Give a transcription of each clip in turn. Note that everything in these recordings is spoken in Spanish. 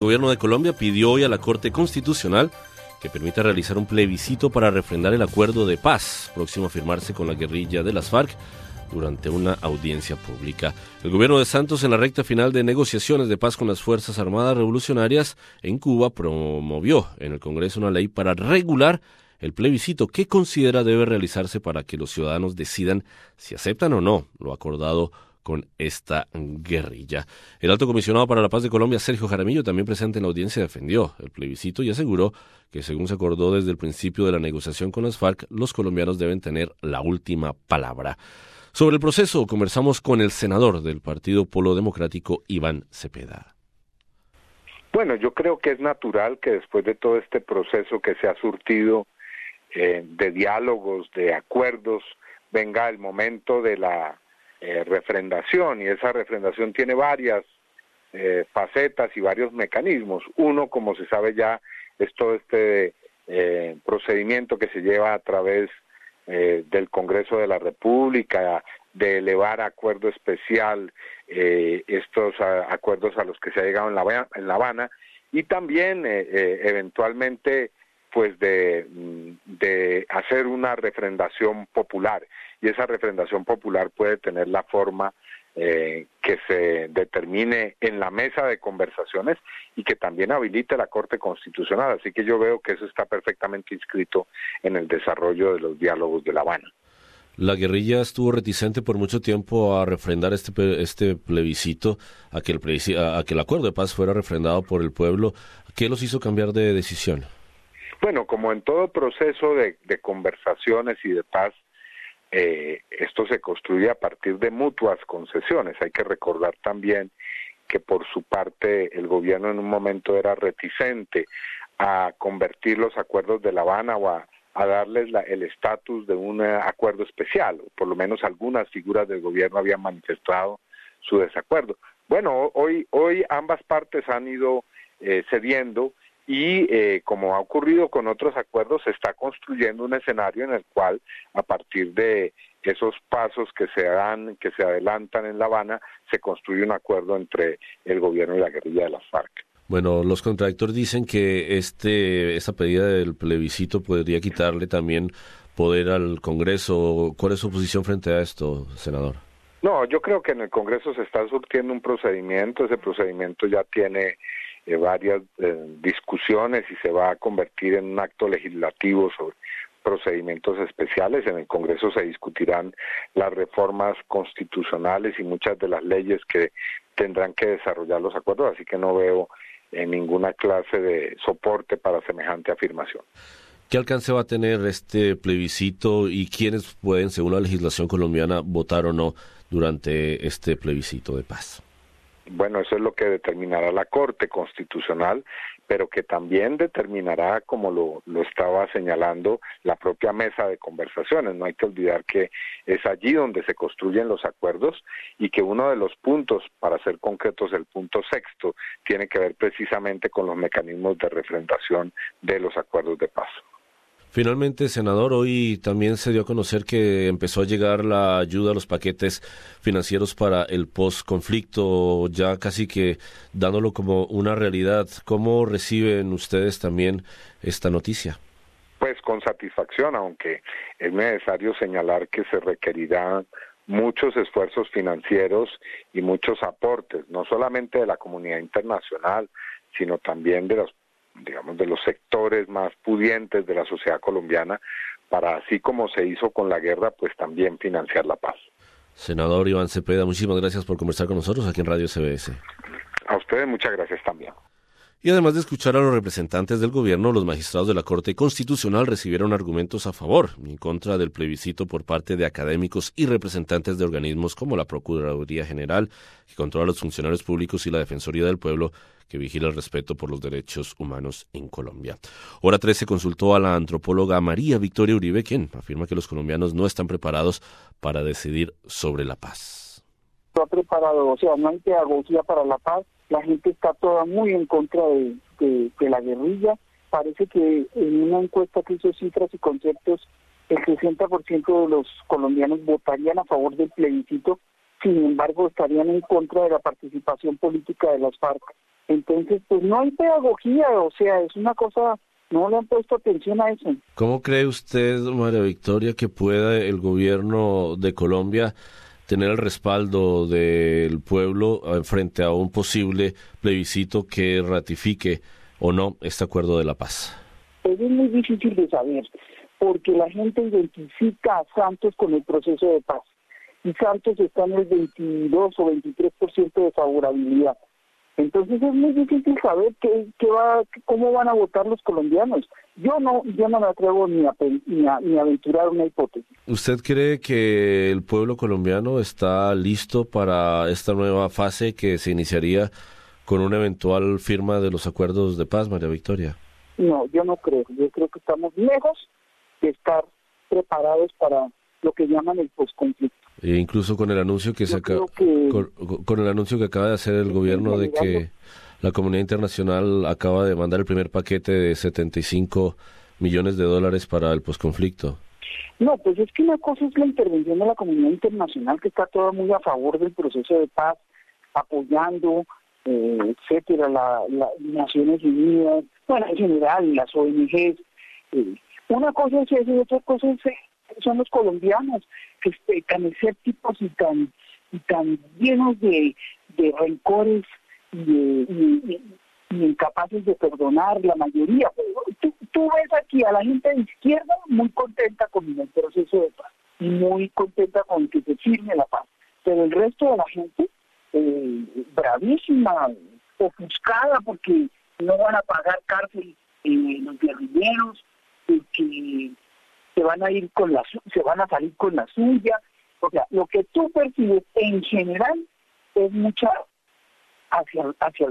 El gobierno de Colombia pidió hoy a la Corte Constitucional que permita realizar un plebiscito para refrendar el acuerdo de paz próximo a firmarse con la guerrilla de las FARC durante una audiencia pública. El gobierno de Santos, en la recta final de negociaciones de paz con las Fuerzas Armadas Revolucionarias en Cuba, promovió en el Congreso una ley para regular el plebiscito que considera debe realizarse para que los ciudadanos decidan si aceptan o no lo acordado con esta guerrilla. El alto comisionado para la paz de Colombia, Sergio Jaramillo, también presente en la audiencia, defendió el plebiscito y aseguró que, según se acordó desde el principio de la negociación con las FARC, los colombianos deben tener la última palabra. Sobre el proceso, conversamos con el senador del Partido Polo Democrático, Iván Cepeda. Bueno, yo creo que es natural que después de todo este proceso que se ha surtido de diálogos, de acuerdos, venga el momento de la refrendación, y esa refrendación tiene varias facetas y varios mecanismos. Uno, como se sabe ya, es todo este procedimiento que se lleva a través del Congreso de la República, de elevar a acuerdo especial estos acuerdos a los que se ha llegado en La Habana, y también eventualmente pues de hacer una refrendación popular, y esa refrendación popular puede tener la forma que se determine en la mesa de conversaciones y que también habilite la Corte Constitucional. Así que yo veo que eso está perfectamente inscrito en el desarrollo de los diálogos de La Habana. La guerrilla estuvo reticente por mucho tiempo a refrendar este plebiscito, a que el acuerdo de paz fuera refrendado por el pueblo. ¿Qué los hizo cambiar de decisión? Bueno, como en todo proceso de conversaciones y de paz, esto se construye a partir de mutuas concesiones. Hay que recordar también que por su parte el gobierno en un momento era reticente a convertir los acuerdos de La Habana o a darles el estatus de un acuerdo especial, o por lo menos algunas figuras del gobierno habían manifestado su desacuerdo. Bueno, hoy ambas partes han ido cediendo, y como ha ocurrido con otros acuerdos, se está construyendo un escenario en el cual, a partir de esos pasos que se adelantan en La Habana, se construye un acuerdo entre el gobierno y la guerrilla de las FARC. Bueno, los contradictores dicen que esa pedida del plebiscito podría quitarle también poder al Congreso. ¿Cuál es su posición frente a esto, senador? No, yo creo que en el Congreso se está surtiendo un procedimiento. Ese procedimiento ya tiene varias discusiones y se va a convertir en un acto legislativo sobre procedimientos especiales. En el Congreso se discutirán las reformas constitucionales y muchas de las leyes que tendrán que desarrollar los acuerdos, así que no veo ninguna clase de soporte para semejante afirmación. ¿Qué alcance va a tener este plebiscito y quiénes pueden, según la legislación colombiana, votar o no durante este plebiscito de paz? Bueno, eso es lo que determinará la Corte Constitucional, pero que también determinará, como lo estaba señalando, la propia mesa de conversaciones. No hay que olvidar que es allí donde se construyen los acuerdos, y que uno de los puntos, para ser concretos, el punto sexto, tiene que ver precisamente con los mecanismos de refrendación de los acuerdos de paz. Finalmente, senador, hoy también se dio a conocer que empezó a llegar la ayuda a los paquetes financieros para el post-conflicto, ya casi que dándolo como una realidad. ¿Cómo reciben ustedes también esta noticia? Pues con satisfacción, aunque es necesario señalar que se requerirán muchos esfuerzos financieros y muchos aportes, no solamente de la comunidad internacional, sino también de los sectores más pudientes de la sociedad colombiana, para, así como se hizo con la guerra, pues también financiar la paz. Senador Iván Cepeda, muchísimas gracias por conversar con nosotros aquí en Radio SBS. A ustedes muchas gracias también. Y además de escuchar a los representantes del gobierno, los magistrados de la Corte Constitucional recibieron argumentos a favor y en contra del plebiscito por parte de académicos y representantes de organismos como la Procuraduría General, que controla a los funcionarios públicos, y la Defensoría del Pueblo, que vigila el respeto por los derechos humanos en Colombia. Hora 13 consultó a la antropóloga María Victoria Uribe, quien afirma que los colombianos no están preparados para decidir sobre la paz. No está preparado, o sea, no hay pedagogía para la paz. La gente está toda muy en contra de la guerrilla. Parece que en una encuesta que hizo Cifras y Conceptos, el 60% de los colombianos votarían a favor del plebiscito, sin embargo estarían en contra de la participación política de las FARC Entonces, pues no hay pedagogía, o sea, es una cosa, no le han puesto atención a eso. ¿Cómo cree usted, María Victoria, que pueda el gobierno de Colombia tener el respaldo del pueblo frente a un posible plebiscito que ratifique o no este acuerdo de la paz? Pues es muy difícil de saber, porque la gente identifica a Santos con el proceso de paz, y Santos está en el 22 o 23% de favorabilidad. Entonces es muy difícil saber cómo van a votar los colombianos. Yo no me atrevo ni a aventurar una hipótesis. ¿Usted cree que el pueblo colombiano está listo para esta nueva fase que se iniciaría con una eventual firma de los acuerdos de paz, María Victoria? No, yo no creo. Yo creo que estamos lejos de estar preparados para lo que llaman el posconflicto. E incluso con el anuncio con el anuncio que acaba de hacer el gobierno de que la comunidad internacional acaba de mandar el primer paquete de $75 millones para el posconflicto. No, pues es que una cosa es la intervención de la comunidad internacional, que está toda muy a favor del proceso de paz, apoyando, etcétera, las Naciones Unidas, bueno, en general, las ONGs. Una cosa es eso y otra cosa son los colombianos, que tan escépticos y tan llenos de rencores y incapaces de perdonar la mayoría. Tú ves aquí a la gente de izquierda muy contenta con el proceso de paz y muy contenta con que se firme la paz, pero el resto de la gente bravísima, ofuscada porque no van a pagar cárcel los guerrilleros, que se van a salir con la suya. O sea, lo que tú percibes en general es mucha hacia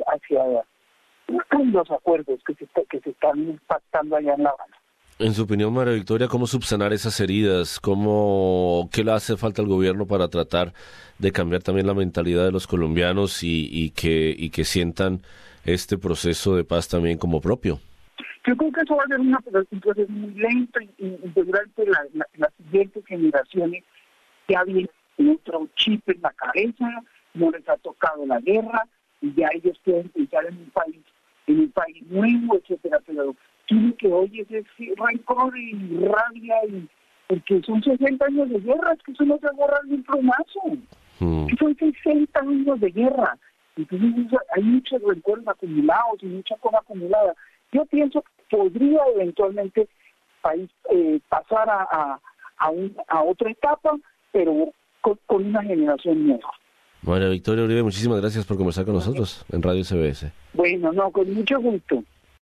los acuerdos que se están pactando allá en La Habana. En su opinión, María Victoria, ¿cómo subsanar esas heridas? ¿Qué le hace falta al gobierno para tratar de cambiar también la mentalidad de los colombianos y que sientan este proceso de paz también como propio? Yo creo que eso va a ser un proceso muy lento y durante las siguientes generaciones ya viene otro chip en la cabeza, no les ha tocado la guerra y ya ellos pueden pensar en un país nuevo, etcétera, pero tiene que oír ese rencor y rabia porque son 60 años de guerra, es que eso no se borra de un plumazo. Que son 60 años de guerra. Entonces hay muchos rencores acumulados y mucha cosa acumulada. Yo pienso que podría eventualmente pasar a otra etapa, pero con una generación nueva. María Victoria Uribe, muchísimas gracias por conversar con nosotros en Radio CBS. Bueno, con mucho gusto.